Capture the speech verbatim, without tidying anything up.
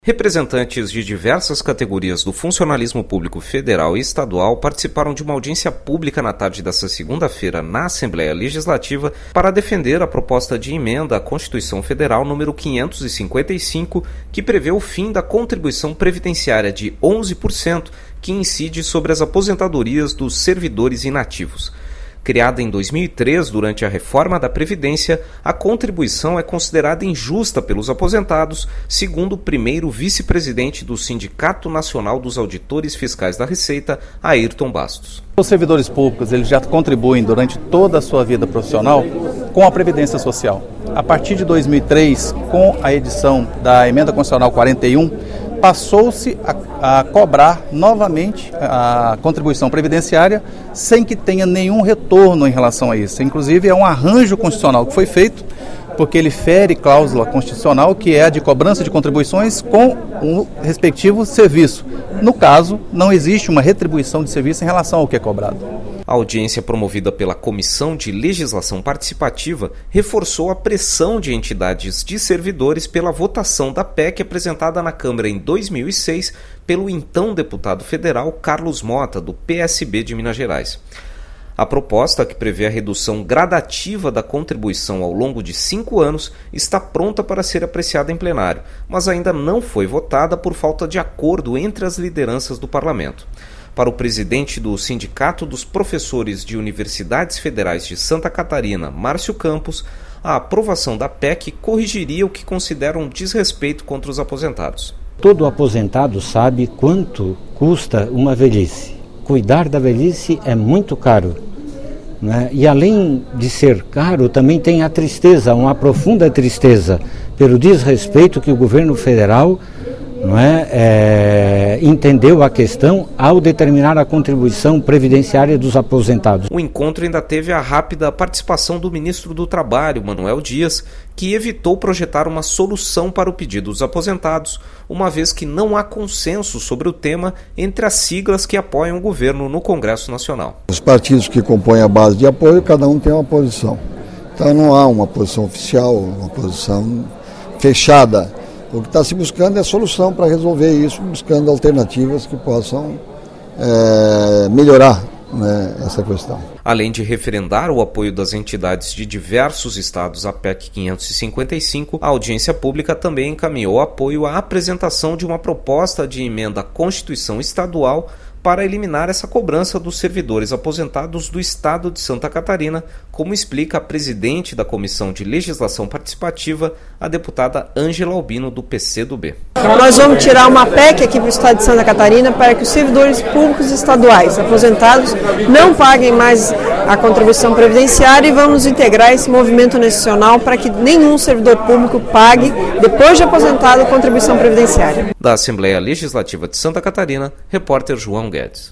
Representantes de diversas categorias do funcionalismo público federal e estadual participaram de uma audiência pública na tarde desta segunda-feira na Assembleia Legislativa para defender a proposta de emenda à Constituição Federal número quinhentos e cinquenta e cinco, que prevê o fim da contribuição previdenciária de onze por cento que incide sobre as aposentadorias dos servidores inativos. Criada em dois mil e três durante a reforma da Previdência, a contribuição é considerada injusta pelos aposentados, segundo o primeiro vice-presidente do Sindicato Nacional dos Auditores Fiscais da Receita, Ayrton Bastos. Os servidores públicos eles já contribuem durante toda a sua vida profissional com a Previdência Social. A partir de dois mil e três, com a edição da Emenda Constitucional quarenta e um, passou-se a, a cobrar novamente a contribuição previdenciária sem que tenha nenhum retorno em relação a isso. Inclusive é um arranjo constitucional que foi feito, porque ele fere cláusula constitucional que é a de cobrança de contribuições com o respectivo serviço. No caso, não existe uma retribuição de serviço em relação ao que é cobrado. A audiência promovida pela Comissão de Legislação Participativa reforçou a pressão de entidades de servidores pela votação da P E C apresentada na Câmara em dois mil e seis pelo então deputado federal Carlos Mota, do P S B de Minas Gerais. A proposta, que prevê a redução gradativa da contribuição ao longo de cinco anos, está pronta para ser apreciada em plenário, mas ainda não foi votada por falta de acordo entre as lideranças do parlamento. Para o presidente do Sindicato dos Professores de Universidades Federais de Santa Catarina, Márcio Campos, a aprovação da P E C corrigiria o que considera um desrespeito contra os aposentados. Todo aposentado sabe quanto custa uma velhice. Cuidar da velhice é muito caro, né? E além de ser caro, também tem a tristeza, uma profunda tristeza pelo desrespeito que o governo federal não é, é, entendeu a questão ao determinar a contribuição previdenciária dos aposentados. O encontro ainda teve a rápida participação do ministro do Trabalho, Manuel Dias, que evitou projetar uma solução para o pedido dos aposentados, uma vez que não há consenso sobre o tema entre as siglas que apoiam o governo no Congresso Nacional. Os partidos que compõem a base de apoio, cada um tem uma posição. Então não há uma posição oficial, uma posição fechada. O que está se buscando é solução para resolver isso, buscando alternativas que possam é, melhorar, né, essa questão. Além de referendar o apoio das entidades de diversos estados à P E C quinhentos e cinquenta e cinco, a audiência pública também encaminhou apoio à apresentação de uma proposta de emenda à Constituição Estadual para eliminar essa cobrança dos servidores aposentados do estado de Santa Catarina, como explica a presidente da Comissão de Legislação Participativa, a deputada Ângela Albino, do P C do B. Nós vamos tirar uma P E C aqui para o estado de Santa Catarina para que os servidores públicos estaduais aposentados não paguem mais a contribuição previdenciária e vamos integrar esse movimento nacional para que nenhum servidor público pague, depois de aposentado, a contribuição previdenciária. Da Assembleia Legislativa de Santa Catarina, repórter João Guedes.